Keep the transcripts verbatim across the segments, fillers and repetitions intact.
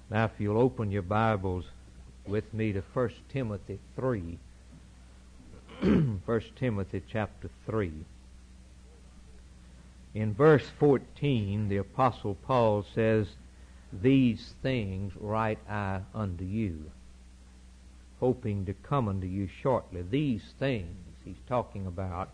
Now, if you'll open your Bibles with me to First Timothy three. First Timothy chapter three. In verse fourteen, the Apostle Paul says, "These things write I unto you, hoping to come unto you shortly." These things he's talking about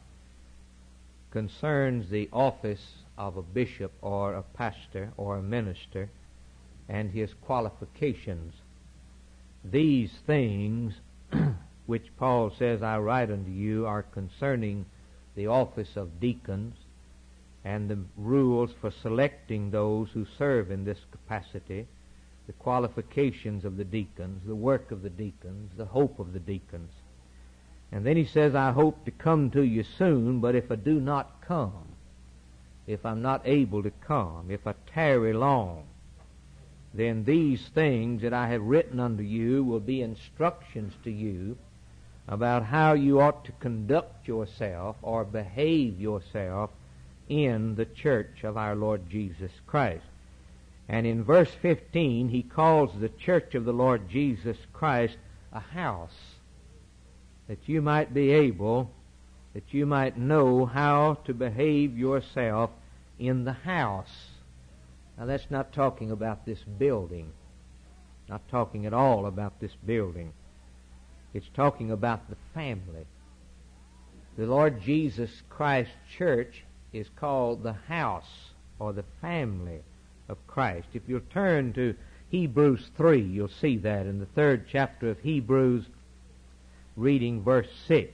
concerns the office of a bishop or a pastor or a minister and his qualifications. These things which Paul says I write unto you are concerning the office of deacons and the rules for selecting those who serve in this capacity, the qualifications of the deacons, the work of the deacons, the hope of the deacons. And then he says, I hope to come to you soon, but if I do not come, if I'm not able to come, if I tarry long, then these things that I have written unto you will be instructions to you about how you ought to conduct yourself or behave yourself in the church of our Lord Jesus Christ. And in verse fifteen, he calls the church of the Lord Jesus Christ a house, that you might be able, that you might know how to behave yourself in the house. Now, that's not talking about this building, not talking at all about this building. It's talking about the family. The Lord Jesus Christ church is called the house or the family of Christ. If you'll turn to Hebrews three, you'll see that in the third chapter of Hebrews, reading verse six.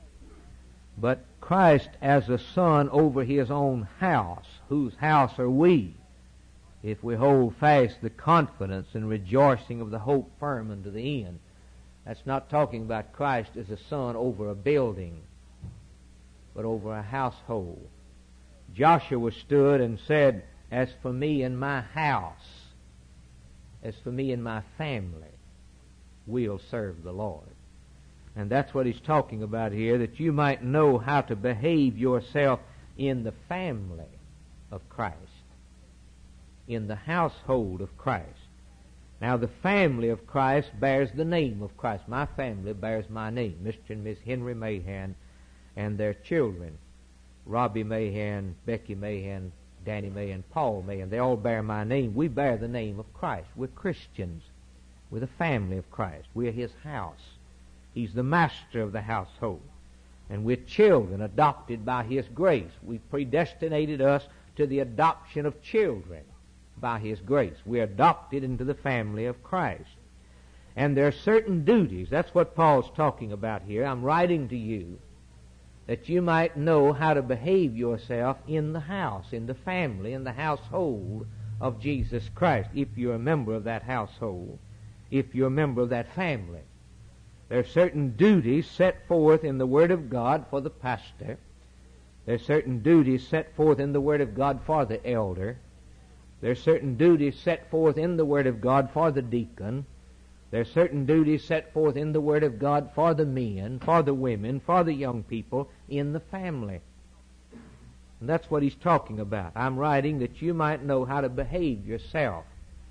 But Christ as a son over his own house, whose house are we, if we hold fast the confidence and rejoicing of the hope firm unto the end. That's not talking about Christ as a son over a building, but over a household. Joshua stood and said, as for me and my house, as for me and my family, we'll serve the Lord. And that's what he's talking about here, that you might know how to behave yourself in the family of Christ, in the household of Christ. Now, the family of Christ bears the name of Christ. My family bears my name, Mister and Miss Henry Mahan and their children, Robbie Mahan, Becky Mahan, Danny Mahan, Paul Mahan. They all bear my name. We bear the name of Christ. We're Christians. We're the family of Christ. We're his house. He's the master of the household. And we're children adopted by his grace. He predestinated us to the adoption of children by his grace. We're adopted into the family of Christ. And there are certain duties. That's what Paul's talking about here. I'm writing to you that you might know how to behave yourself in the house, in the family, in the household of Jesus Christ, if you're a member of that household, if you're a member of that family. There are certain duties set forth in the Word of God for the pastor. There are certain duties set forth in the Word of God for the elder. There are certain duties set forth in the Word of God for the deacon. There are certain duties set forth in the Word of God for the men, for the women, for the young people in the family. And that's what he's talking about. I'm writing that you might know how to behave yourself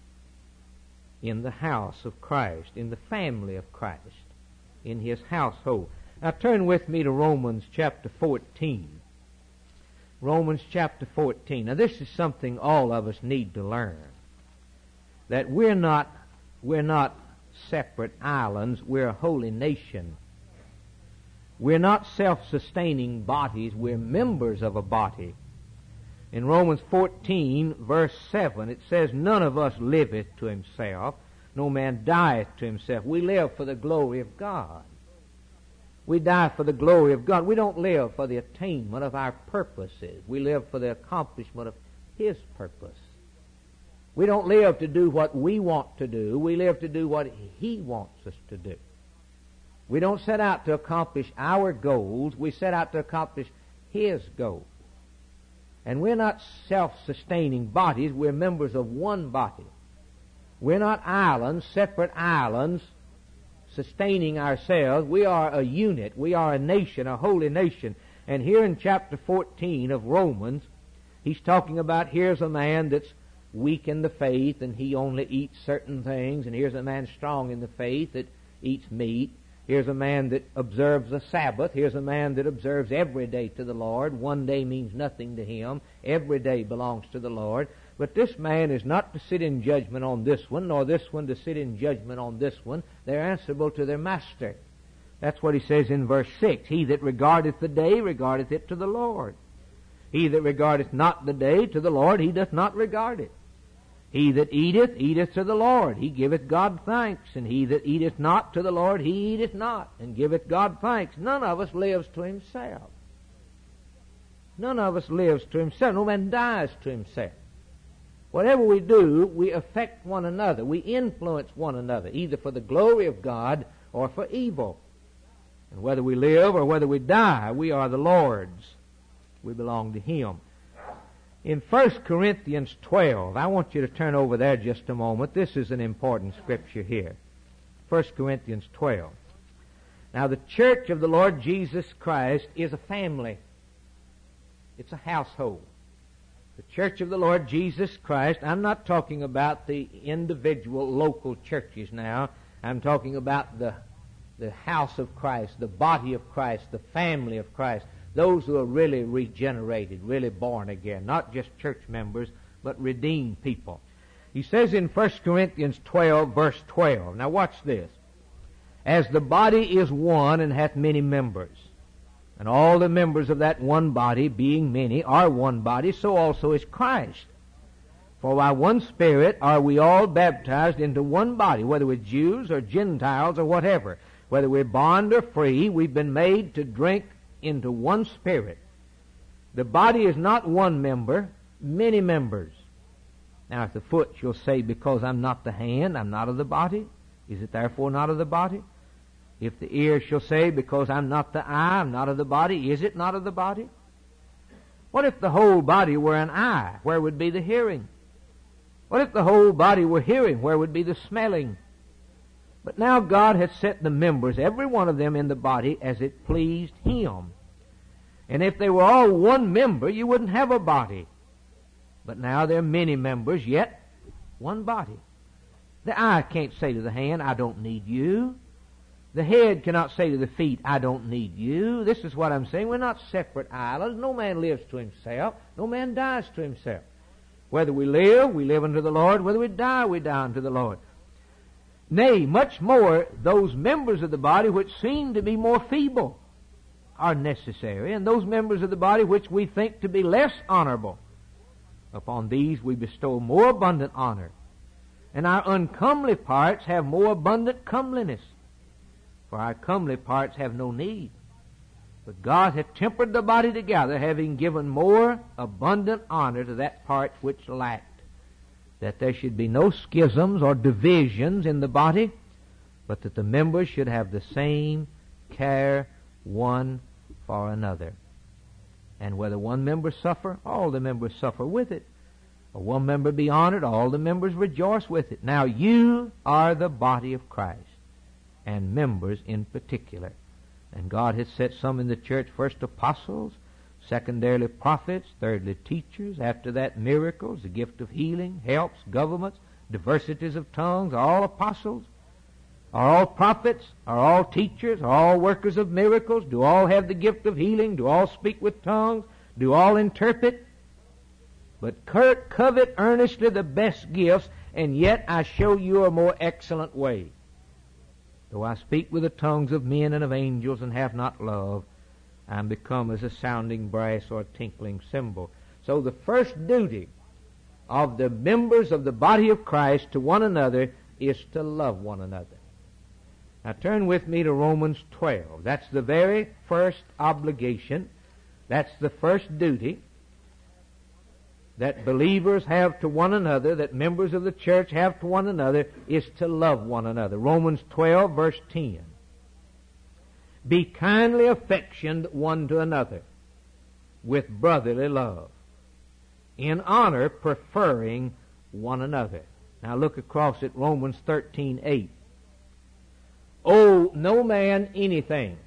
in the house of Christ, in the family of Christ, in his household. Now turn with me to Romans chapter fourteen. Romans chapter fourteen. Now this is something all of us need to learn. That we're not, we're not separate islands. We're a holy nation. We're not self-sustaining bodies. We're members of a body. In Romans fourteen, verse seven, it says, none of us liveth to himself, no man dieth to himself. We live for the glory of God. We die for the glory of God. We don't live for the attainment of our purposes. We live for the accomplishment of his purpose. We don't live to do what we want to do. We live to do what he wants us to do. We don't set out to accomplish our goals. We set out to accomplish his goals. And we're not self-sustaining bodies. We're members of one body. We're not islands, separate islands, sustaining ourselves. We are a unit. We are a nation, a holy nation. And here in chapter fourteen of Romans, he's talking about here's a man that's weak in the faith and he only eats certain things, and here's a man strong in the faith that eats meat. Here's a man that observes the Sabbath. Here's a man that observes every day to the Lord. One day means nothing to him. Every day belongs to the Lord. But this man is not to sit in judgment on this one, nor this one to sit in judgment on this one. They're answerable to their master. That's what he says in verse six. He that regardeth the day regardeth it to the Lord. He that regardeth not the day to the Lord, he doth not regard it. He that eateth, eateth to the Lord. He giveth God thanks. And he that eateth not to the Lord, he eateth not, and giveth God thanks. None of us lives to himself. None of us lives to himself. No man dies to himself. Whatever we do, we affect one another. We influence one another, either for the glory of God or for evil. And whether we live or whether we die, we are the Lord's. We belong to him. In First Corinthians twelve, I want you to turn over there just a moment. This is an important scripture here. First Corinthians twelve. Now, the church of the Lord Jesus Christ is a family. It's a household. The church of the Lord Jesus Christ, I'm not talking about the individual local churches now. I'm talking about the, the house of Christ, the body of Christ, the family of Christ. Those who are really regenerated, really born again, not just church members, but redeemed people. He says in First Corinthians twelve, verse twelve, now watch this. As the body is one and hath many members, and all the members of that one body, being many, are one body, so also is Christ. For by one Spirit are we all baptized into one body, whether we're Jews or Gentiles or whatever. Whether we're bond or free, we've been made to drink into one Spirit. The body is not one member, many members. Now if the foot shall say, because I'm not the hand, I'm not of the body, is it therefore not of the body? If the ear shall say, because I'm not the eye, I'm not of the body, is it not of the body? What if the whole body were an eye? Where would be the hearing? What if the whole body were hearing? Where would be the smelling? But now God hath set the members, every one of them in the body, as it pleased him. And if they were all one member, you wouldn't have a body. But now there are many members, yet one body. The eye can't say to the hand, I don't need you. The head cannot say to the feet, I don't need you. This is what I'm saying. We're not separate islands. No man lives to himself. No man dies to himself. Whether we live, we live unto the Lord. Whether we die, we die unto the Lord. Nay, much more, those members of the body which seem to be more feeble are necessary, and those members of the body which we think to be less honorable, upon these we bestow more abundant honor. And our uncomely parts have more abundant comeliness, for our comely parts have no need. But God hath tempered the body together, having given more abundant honor to that part which lacked, that there should be no schisms or divisions in the body, but that the members should have the same care one for another. And whether one member suffer, all the members suffer with it. Or one member be honored, all the members rejoice with it. Now you are the body of Christ, and members in particular. And God has set some in the church, first apostles, secondarily prophets, thirdly teachers, after that miracles, the gift of healing, helps, governments, diversities of tongues. Are all apostles? Are all prophets? Are all teachers? Are all workers of miracles? Do all have the gift of healing? Do all speak with tongues? Do all interpret? But covet earnestly the best gifts, and yet I show you a more excellent way. Though I speak with the tongues of men and of angels and have not love, I am become as a sounding brass or a tinkling cymbal. So the first duty of the members of the body of Christ to one another is to love one another. Now turn with me to Romans twelve. That's the very first obligation. That's the first duty that believers have to one another, that members of the church have to one another, is to love one another. Romans twelve, verse ten. Be kindly affectioned one to another with brotherly love, in honor preferring one another. Now look across at Romans thirteen, eight. Owe no man anything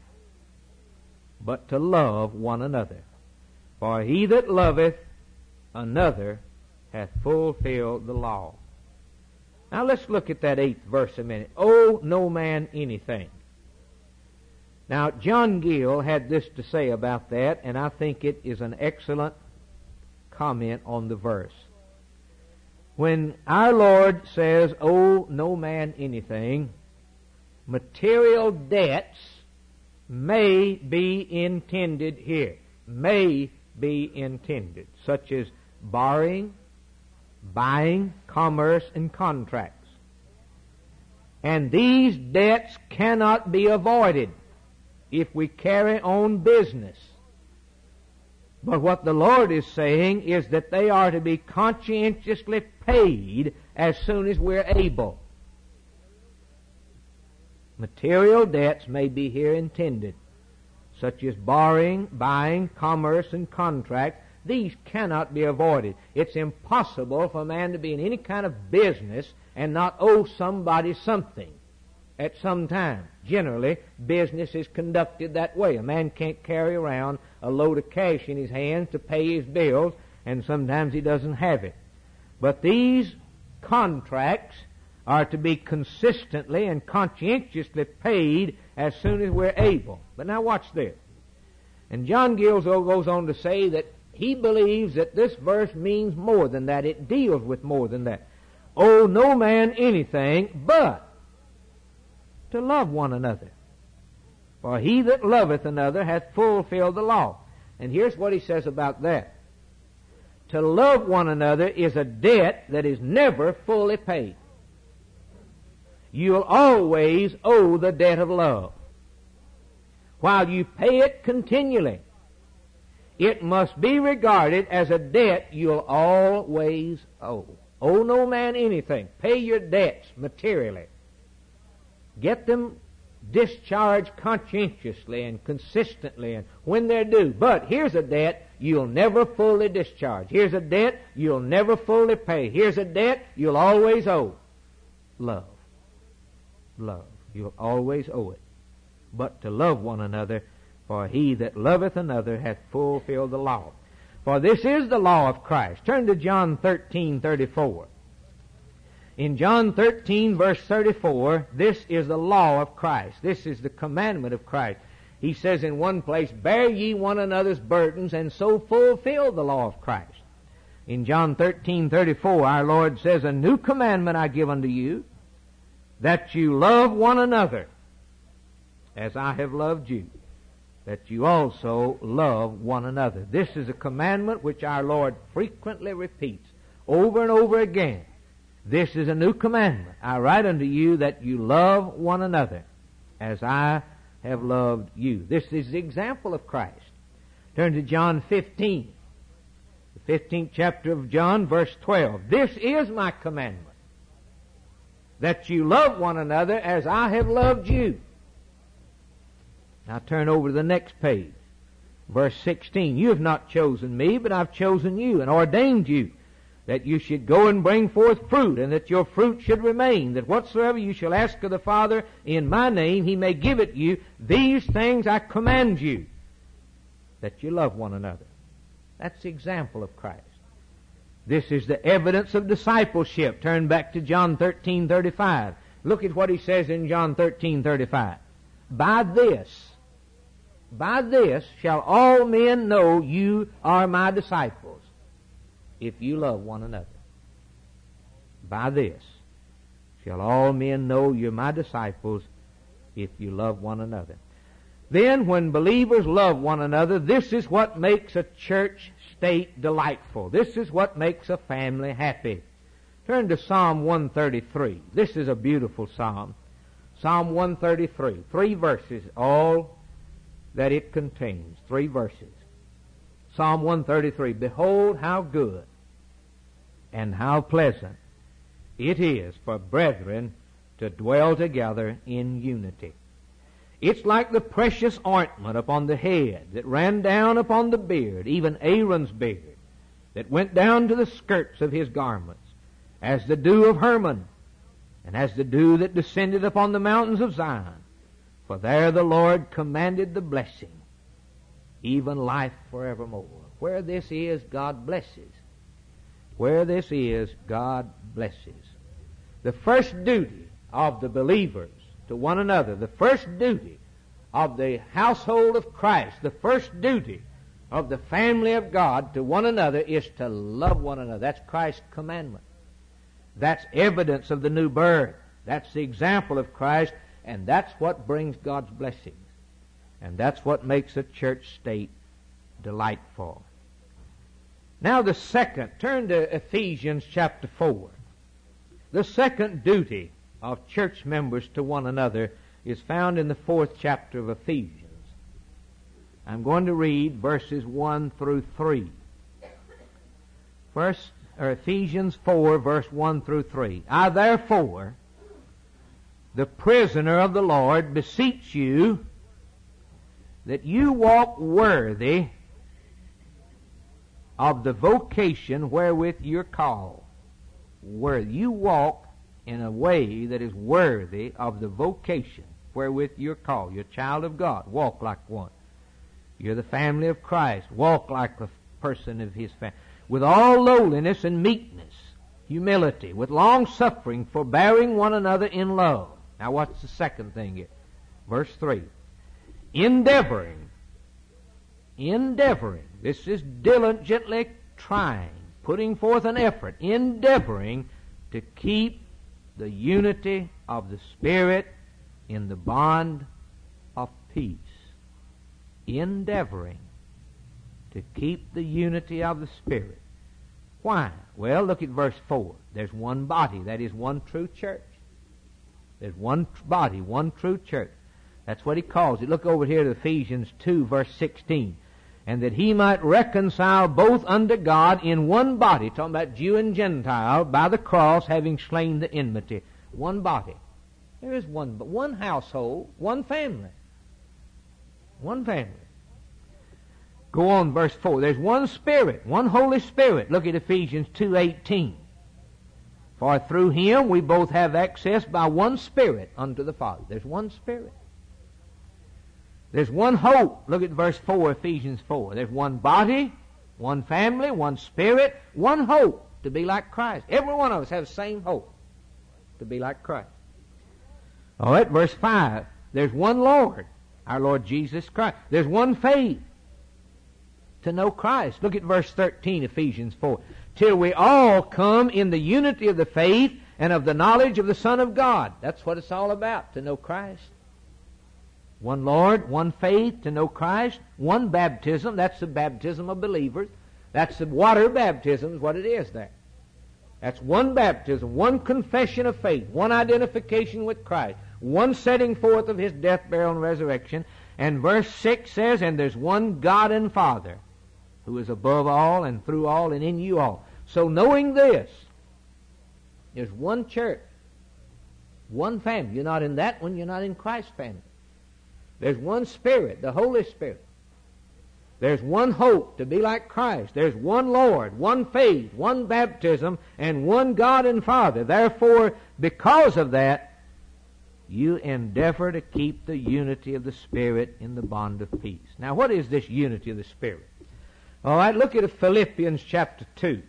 but to love one another. For he that loveth another hath fulfilled the law. Now let's look at that eighth verse a minute. Owe no man anything. Now, John Gill had this to say about that, and I think it is an excellent comment on the verse. When our Lord says, owe no man anything, material debts may be intended here. May be intended, such as borrowing, buying, commerce, and contracts. And these debts cannot be avoided if we carry on business. But what the Lord is saying is that they are to be conscientiously paid as soon as we're able. Material debts may be here intended, such as borrowing, buying, commerce, and contract. These cannot be avoided. It's impossible for a man to be in any kind of business and not owe somebody something at some time. Generally, business is conducted that way. A man can't carry around a load of cash in his hands to pay his bills, and sometimes he doesn't have it. But these contracts are to be consistently and conscientiously paid as soon as we're able. But now watch this. And John Gill goes on to say that he believes that this verse means more than that. It deals with more than that. Owe no man anything but to love one another. For he that loveth another hath fulfilled the law. And here's what he says about that. To love one another is a debt that is never fully paid. You'll always owe the debt of love. While you pay it continually, it must be regarded as a debt you'll always owe. Owe no man anything. Pay your debts materially. Get them discharged conscientiously and consistently and when they're due. But here's a debt you'll never fully discharge. Here's a debt you'll never fully pay. Here's a debt you'll always owe. Love. Love. You'll always owe it. But to love one another, for he that loveth another hath fulfilled the law. For this is the law of Christ. Turn to John thirteen thirty-four. In John thirteen, verse thirty-four, this is the law of Christ. This is the commandment of Christ. He says in one place, bear ye one another's burdens, and so fulfill the law of Christ. In John thirteen thirty-four, our Lord says, a new commandment I give unto you, that you love one another as I have loved you, that you also love one another. This is a commandment which our Lord frequently repeats over and over again. This is a new commandment. I write unto you that you love one another as I have loved you. This is the example of Christ. Turn to John fifteen. The fifteenth chapter of John, verse twelve. This is my commandment, that you love one another as I have loved you. Now turn over to the next page. Verse sixteen. You have not chosen me, but I've chosen you and ordained you, that you should go and bring forth fruit, and that your fruit should remain, that whatsoever you shall ask of the Father in my name, he may give it you. These things I command you, that you love one another. That's the example of Christ. This is the evidence of discipleship. Turn back to John thirteen thirty-five. Look at what he says in John thirteen thirty-five. By this, by this shall all men know you are my disciples, if you love one another. By this shall all men know you're my disciples, if you love one another. Then when believers love one another, this is what makes a church state delightful. This is what makes a family happy. Turn to Psalm one thirty-three. This is a beautiful psalm. Psalm one thirty-three. Three verses, all that it contains. Three verses. Psalm one thirty-three. Behold how good and how pleasant it is for brethren to dwell together in unity. It's like the precious ointment upon the head that ran down upon the beard, even Aaron's beard, that went down to the skirts of his garments, as the dew of Hermon, and as the dew that descended upon the mountains of Zion. For there the Lord commanded the blessing, even life forevermore. Where this is, God blesses. where this is, God blesses. The first duty of the believers to one another, the first duty of the household of Christ, the first duty of the family of God to one another is to love one another. That's Christ's commandment. That's evidence of the new birth. That's the example of Christ, and that's what brings God's blessings. And that's what makes a church state delightful. Now the second, turn to Ephesians chapter four. The second duty of church members to one another is found in the fourth chapter of Ephesians. I'm going to read verses one through three. First, or Ephesians four, verse one through three. I therefore, the prisoner of the Lord, beseech you that you walk worthy of the vocation wherewith you're called. Where you walk in a way that is worthy of the vocation wherewith you're called. You're a child of God. Walk like one. You're the family of Christ. Walk like a person of His family. With all lowliness and meekness, humility, with long suffering, forbearing one another in love. Now what's the second thing here? Verse three. Endeavoring. Endeavoring. This is diligently trying, putting forth an effort, endeavoring to keep the unity of the Spirit in the bond of peace. Endeavoring to keep the unity of the Spirit. Why? Well, look at verse four. There's one body. That is one true church. There's one body, one true church. That's what he calls it. Look over here to Ephesians two, verse sixteen. And that he might reconcile both unto God in one body, talking about Jew and Gentile, by the cross, having slain the enmity. One body. There is one, but one household, one family. One family. Go on, verse four. There's one Spirit, one Holy Spirit. Look at Ephesians two eighteen. For through Him we both have access by one Spirit unto the Father. There's one Spirit. There's one hope. Look at verse four, Ephesians four. There's one body, one family, one Spirit, one hope to be like Christ. Every one of us has the same hope to be like Christ. All right, verse five. There's one Lord, our Lord Jesus Christ. There's one faith to know Christ. Look at verse thirteen, Ephesians four. Till we all come in the unity of the faith and of the knowledge of the Son of God. That's what it's all about, to know Christ. One Lord, one faith, to know Christ. One baptism, that's the baptism of believers. That's the water baptism is what it is there. That's one baptism, one confession of faith, one identification with Christ, one setting forth of His death, burial, and resurrection. And verse six says, and there's one God and Father, who is above all and through all and in you all. So knowing this, there's one church, one family. You're not in that one, you're not in Christ's family. There's one Spirit, the Holy Spirit. There's one hope to be like Christ. There's one Lord, one faith, one baptism, and one God and Father. Therefore, because of that, you endeavor to keep the unity of the Spirit in the bond of peace. Now, what is this unity of the Spirit? All right, look at Philippians chapter two.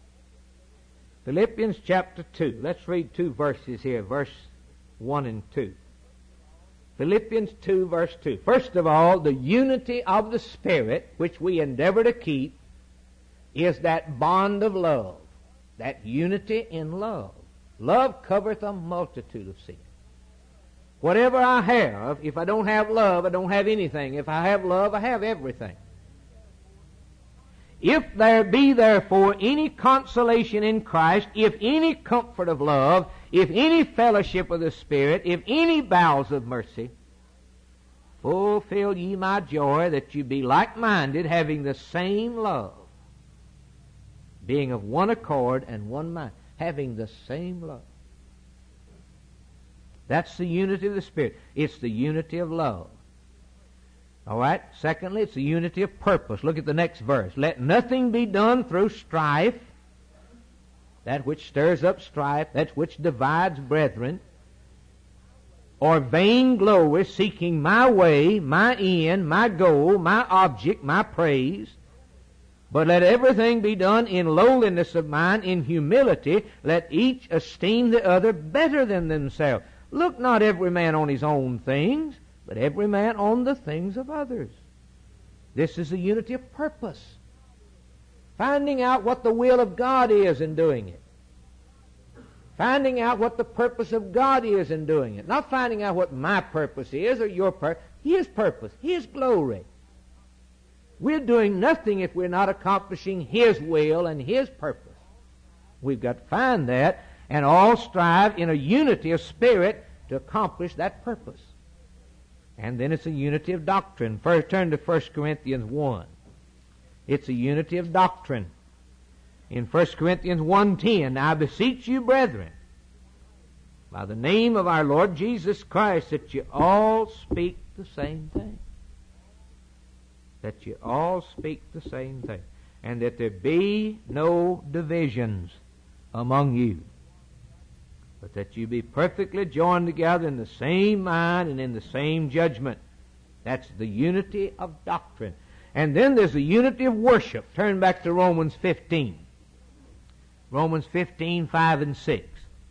Philippians chapter two. Let's read two verses here, verse one and two. Philippians two, verse two. First of all, the unity of the Spirit, which we endeavor to keep, is that bond of love. That unity in love. Love covereth a multitude of sins. Whatever I have, if I don't have love, I don't have anything. If I have love, I have everything. If there be therefore any consolation in Christ, if any comfort of love, if any fellowship of the Spirit, if any bowels of mercy, fulfill ye my joy, that you be like-minded, having the same love, being of one accord and one mind, having the same love. That's the unity of the Spirit. It's the unity of love. All right? Secondly, it's the unity of purpose. Look at the next verse. Let nothing be done through strife, that which stirs up strife, that which divides brethren, or vain glory, seeking my way, my end, my goal, my object, my praise. But let everything be done in lowliness of mind, in humility. Let each esteem the other better than themselves. Look not every man on his own things, but every man on the things of others. This is the unity of purpose. Finding out what the will of God is in doing it. Finding out what the purpose of God is in doing it. Not finding out what my purpose is or your purpose. His purpose, His glory. We're doing nothing if we're not accomplishing His will and His purpose. We've got to find that and all strive in a unity of spirit to accomplish that purpose. And then it's a unity of doctrine. First, turn to First Corinthians one. It's a unity of doctrine. In First Corinthians one ten, I beseech you, brethren, by the name of our Lord Jesus Christ, that you all speak the same thing. That you all speak the same thing. And that there be no divisions among you, but that you be perfectly joined together in the same mind and in the same judgment. That's the unity of doctrine. And then there's the unity of worship. Turn back to Romans fifteen. Romans fifteen, five and six.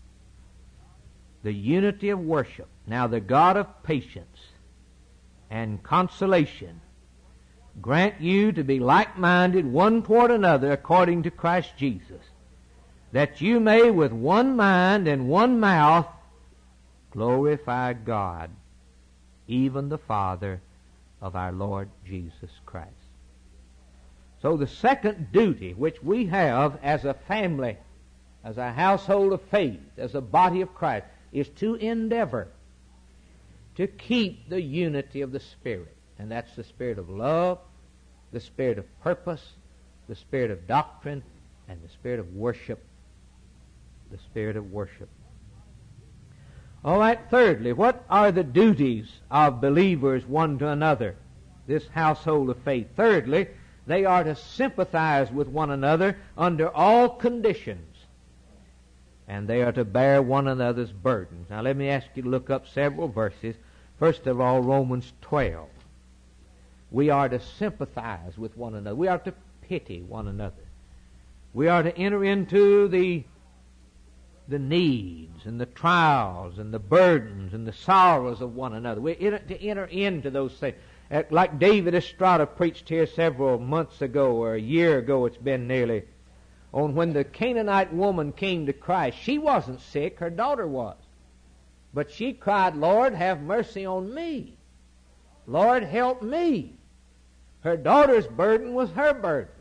The unity of worship. Now the God of patience and consolation grant you to be like-minded one toward another according to Christ Jesus, that you may with one mind and one mouth glorify God, even the Father of our Lord Jesus Christ. So the second duty which we have as a family, as a household of faith, as a body of Christ, is to endeavor to keep the unity of the Spirit. And that's the spirit of love, the spirit of purpose, the spirit of doctrine, and the spirit of worship. The spirit of worship. All right, thirdly, what are the duties of believers one to another? This household of faith. Thirdly, they are to sympathize with one another under all conditions. And they are to bear one another's burdens. Now let me ask you to look up several verses. First of all, Romans twelve. We are to sympathize with one another. We are to pity one another. We are to enter into the the needs and the trials and the burdens and the sorrows of one another. We enter, to enter into those things. Uh, like David Estrada preached here several months ago, or a year ago it's been nearly, on when the Canaanite woman came to Christ. She wasn't sick, her daughter was. But she cried, Lord, have mercy on me. Lord, help me. Her daughter's burden was her burden.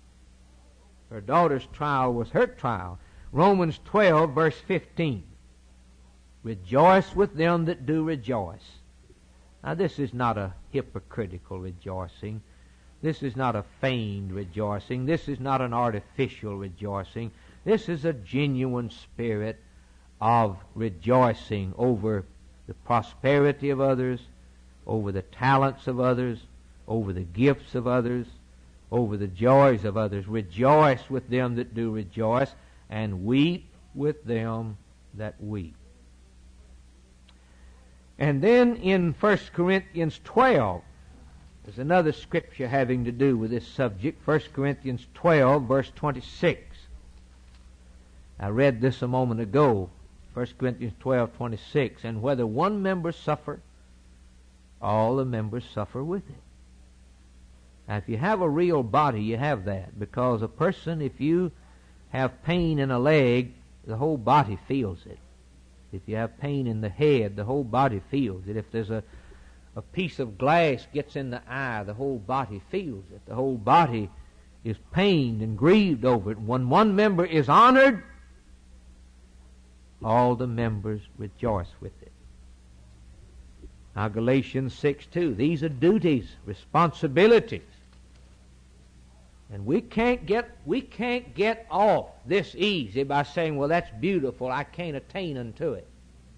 Her daughter's trial was her trial. Romans twelve, verse fifteen. Rejoice with them that do rejoice. Now this is not a hypocritical rejoicing. This is not a feigned rejoicing. This is not an artificial rejoicing. This is a genuine spirit of rejoicing over the prosperity of others, over the talents of others, over the gifts of others, over the joys of others. Rejoice with them that do rejoice, and weep with them that weep. And then in First Corinthians twelve, there's another scripture having to do with this subject. First Corinthians twelve, verse twenty-six. I read this a moment ago. First Corinthians twelve, twenty-six. And whether one member suffer, all the members suffer with it. Now, if you have a real body, you have that. Because a person, if you have pain in a leg, the whole body feels it. If you have pain in the head, the whole body feels it. If there's a, a piece of glass gets in the eye, the whole body feels it. The whole body is pained and grieved over it. When one member is honored, all the members rejoice with it. Now Galatians six two, these are duties, responsibilities. And we can't get we can't get off this easy by saying, well, that's beautiful, I can't attain unto it.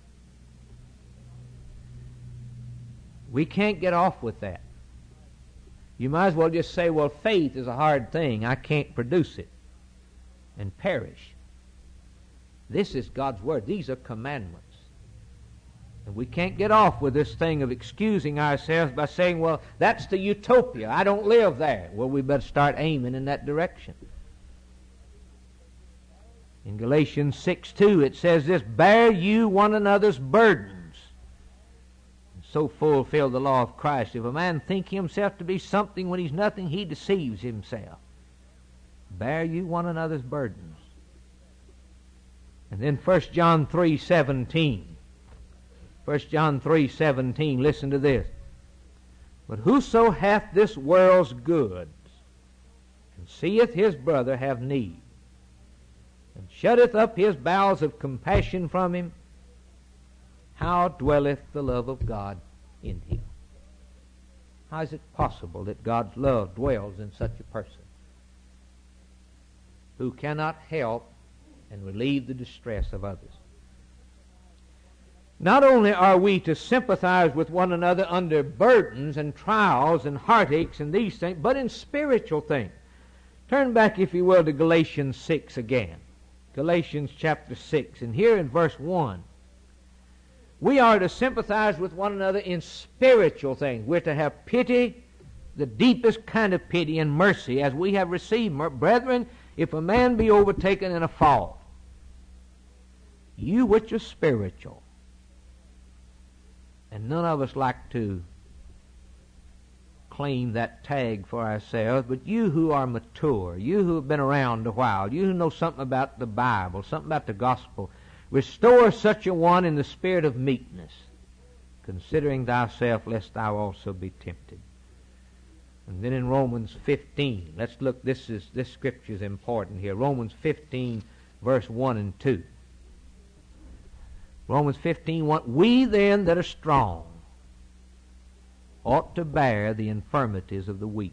We can't get off with that. You might as well just say, well, faith is a hard thing, I can't produce it, and perish. This is God's Word. These are commandments. And we can't get off with this thing of excusing ourselves by saying, well, that's the utopia. I don't live there. Well, we better start aiming in that direction. In Galatians six two, it says this, bear you one another's burdens, and so fulfill the law of Christ. If a man think himself to be something when he's nothing, he deceives himself. Bear you one another's burdens. And then First John three seventeen. First John three seventeen, listen to this. But whoso hath this world's goods, and seeth his brother have need, and shutteth up his bowels of compassion from him, how dwelleth the love of God in him? How is it possible that God's love dwells in such a person who cannot help and relieve the distress of others? Not only are we to sympathize with one another under burdens and trials and heartaches and these things, but in spiritual things. Turn back, if you will, to Galatians six again. Galatians chapter six, and here in verse one, we are to sympathize with one another in spiritual things. We're to have pity, the deepest kind of pity and mercy, as we have received. Brethren, if a man be overtaken in a fault, you which are spiritual, and none of us like to claim that tag for ourselves, but you who are mature, you who have been around a while, you who know something about the Bible, something about the gospel, restore such a one in the spirit of meekness, considering thyself, lest thou also be tempted. And then in Romans fifteen, let's look, this is this scripture is important here. Romans fifteen, verse one and two. Romans fifteen, one. We then that are strong ought to bear the infirmities of the weak.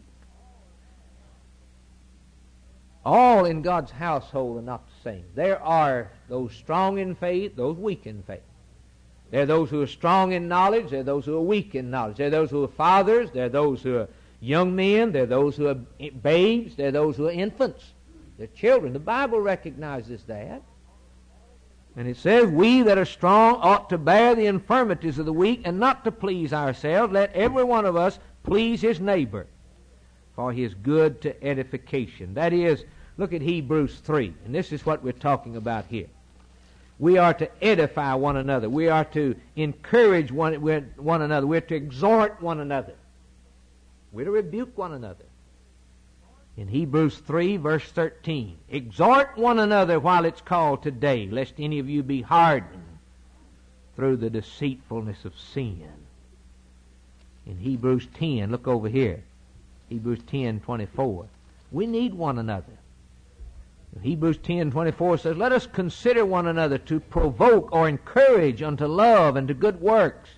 All in God's household are not the same. There are those strong in faith, those weak in faith. There are those who are strong in knowledge, there are those who are weak in knowledge. There are those who are fathers, there are those who are young men, there are those who are babes, there are those who are infants. They're children. The Bible recognizes that. And it says, we that are strong ought to bear the infirmities of the weak, and not to please ourselves. Let every one of us please his neighbor, for he is good to edification. That is, look at Hebrews three, and this is what we're talking about here. We are to edify one another. We are to encourage one, one another. We're to exhort one another. We're to rebuke one another. In Hebrews three, verse thirteen, exhort one another while it's called today, lest any of you be hardened through the deceitfulness of sin. In Hebrews ten, look over here, Hebrews ten, twenty-four, we need one another. Hebrews ten, twenty-four says, let us consider one another to provoke or encourage unto love and to good works.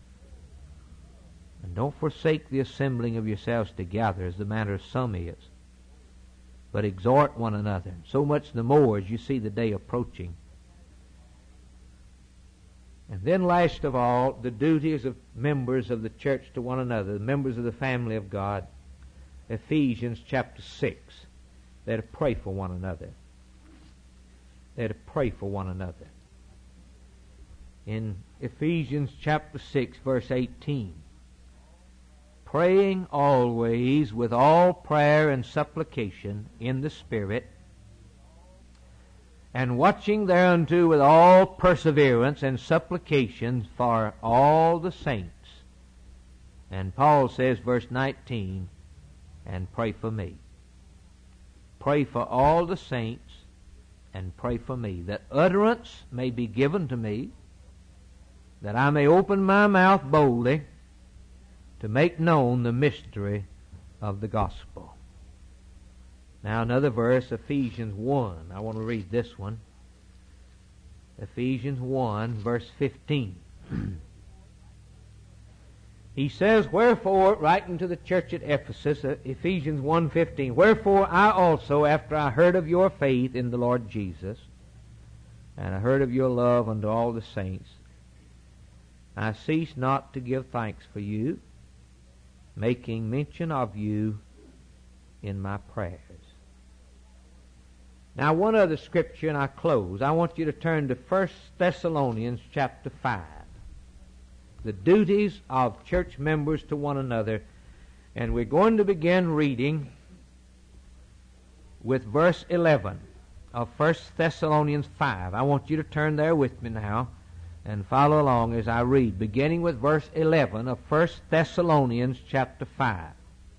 And don't forsake the assembling of yourselves together, as the manner of some is, but exhort one another, so much the more as you see the day approaching. And then last of all, the duties of members of the church to one another, the members of the family of God. Ephesians chapter six. They're to pray for one another. They're to pray for one another. In Ephesians chapter six, verse eighteen, praying always with all prayer and supplication in the Spirit, and watching thereunto with all perseverance and supplications for all the saints. And Paul says, verse nineteen, and pray for me. Pray for all the saints, and pray for me, that utterance may be given to me, that I may open my mouth boldly to make known the mystery of the gospel. Now another verse, Ephesians one. I want to read this one. Ephesians one, verse fifteen. He says, wherefore, writing to the church at Ephesus, Ephesians one fifteen, wherefore I also, after I heard of your faith in the Lord Jesus, and I heard of your love unto all the saints, I cease not to give thanks for you, making mention of you in my prayers. Now one other scripture and I close. I want you to turn to First Thessalonians chapter five. the duties of church members to one another. And we're going to begin reading with verse eleven of First Thessalonians five. I want you to turn there with me now and follow along as I read, beginning with verse eleven of First Thessalonians chapter five.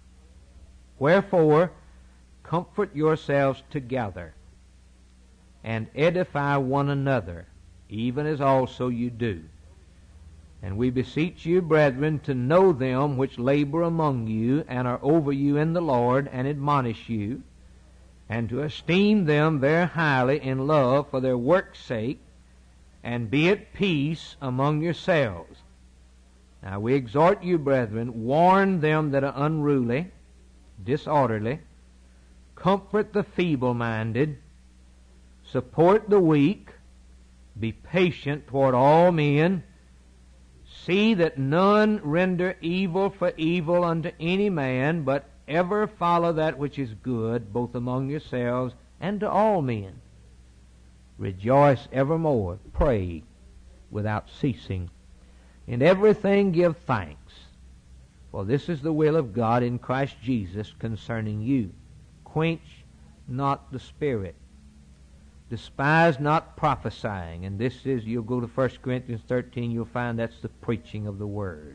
Wherefore, comfort yourselves together, and edify one another, even as also you do. And we beseech you, brethren, to know them which labor among you, and are over you in the Lord, and admonish you, and to esteem them very highly in love for their work's sake, and be at peace among yourselves. Now we exhort you, brethren, warn them that are unruly, disorderly, comfort the feeble-minded, support the weak, be patient toward all men, see that none render evil for evil unto any man, but ever follow that which is good, both among yourselves and to all men. Rejoice evermore, pray without ceasing. In everything give thanks, for this is the will of God in Christ Jesus concerning you. Quench not the Spirit. Despise not prophesying. And this is, you'll go to First Corinthians thirteen, you'll find that's the preaching of the Word.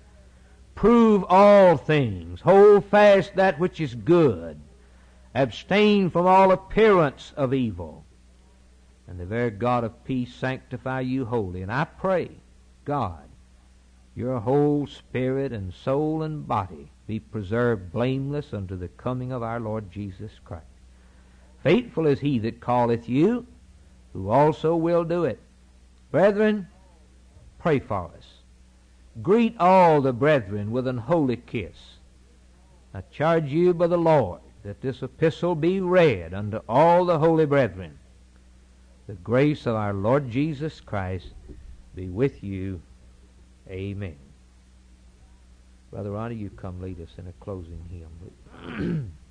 Prove all things. Hold fast that which is good. Abstain from all appearance of evil. And the very God of peace sanctify you wholly. And I pray, God, your whole spirit and soul and body be preserved blameless unto the coming of our Lord Jesus Christ. Faithful is he that calleth you, who also will do it. Brethren, pray for us. Greet all the brethren with an holy kiss. I charge you by the Lord that this epistle be read unto all the holy brethren. The grace of our Lord Jesus Christ be with you. Amen. Brother Ronnie, you come lead us in a closing hymn.